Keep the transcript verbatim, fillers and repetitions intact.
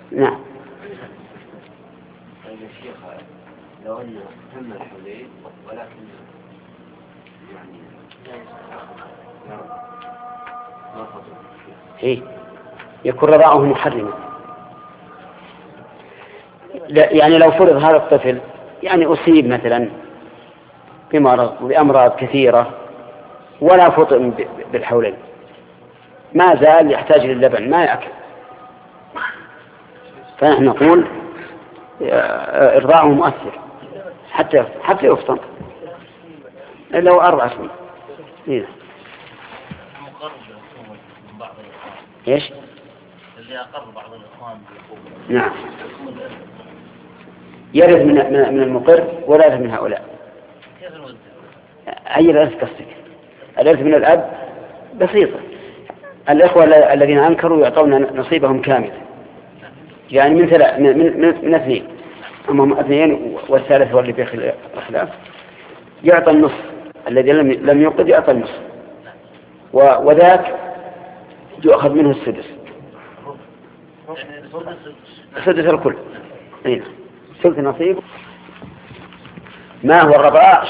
نعم. طيب يا شيخ، لو أن تم الحولين ولكن يعني ما فضل إيه يكون رضاعه محرما. يعني لو فرض هذا الطفل يعني أصيب مثلا بمرض وبأمراض كثيرة ولا فطن بالحولين، ما زال يحتاج للبن ما يأكل، فنحن نقول إرضاعه مؤثر حتى حتى يفطن إلا هو أربع سنين. إيه. إيش؟ اللي أقر بعض الإخوان نعم يرث من من المقر ولا يرث من هؤلاء. كيف الوزن؟ أي الإرث قصدك؟ الإرث من الأب بسيطة، الإخوة الذين أنكروا يعطون نصيبهم كامل، يعني من ثلاث من من, من اثنين، أما هم اثنين والثالث هو اللي فيه خلاف، يعطى النصف، الذي لم لم يوقد يعطى النصف، وذاك يؤخذ منه السدس، سدس الكل. أين سدس نصيب. ما هو الرضاع؟